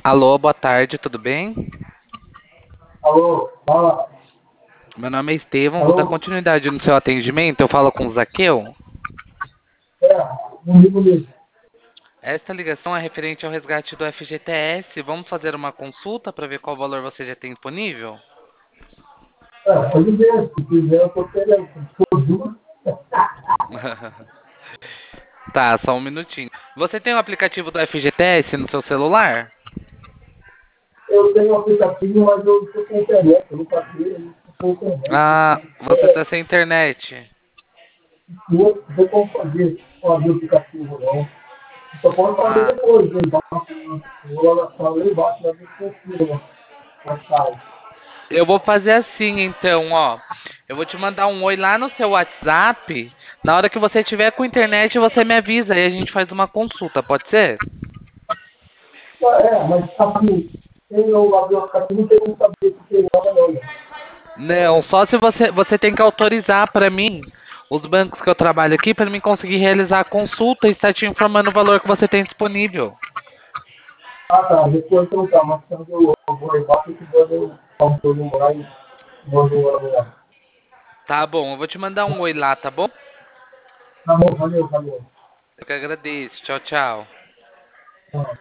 Alô, boa tarde, tudo bem? Alô, fala. Meu nome é Estevão, vou dar Alô, continuidade no seu atendimento. Eu falo com o Zaqueu. não ligo mesmo. Esta ligação é referente ao resgate do FGTS. Vamos fazer uma consulta para ver qual valor você já tem disponível? Pode ver, se quiser eu tô querendo. Se for duas, Tá, só um minutinho. Você tem o aplicativo do FGTS no seu celular? eu tenho um aplicativo, mas eu estou com internet, eu não paguei, eu não estou com internet. Ah, você tá sem internet. Não sei como fazer o aplicativo, não. Só pode fazer Ah, depois, né? Embaixo, vou lá na sala, lá embaixo, vai ver se consigo, na sala. eu vou fazer assim então, ó. Eu vou te mandar um oi lá no seu WhatsApp. Na hora que você tiver com internet, você me avisa e a gente faz uma consulta, pode ser? Mas assim, quem não abriu o aplicativo não tem como saber se tem nada, não. Né? Não, só se você tem que autorizar para mim os bancos que eu trabalho aqui para mim conseguir realizar a consulta e estar te informando o valor que você tem disponível. Ah, tá, depois então tá, mas quando eu vou lá embaixo, eu te mando o seu número lá e mando lá. Tá bom, eu vou te mandar um oi lá, tá bom? Tá bom, valeu, valeu. Eu que agradeço. Tchau, tchau. Tá.